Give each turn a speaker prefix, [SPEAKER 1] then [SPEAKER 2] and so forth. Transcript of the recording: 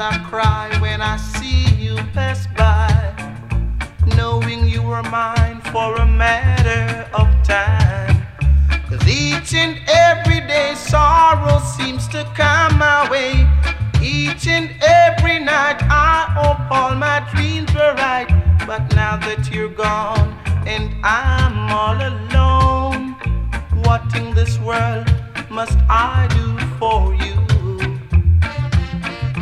[SPEAKER 1] I cry when I see you pass by, knowing you were mine for a matter of time. 'Cause each and every day sorrow seems to come my way. Each and every night I hope all my dreams were right. But now that you're gone and I'm all alone, what in this world must I do for you?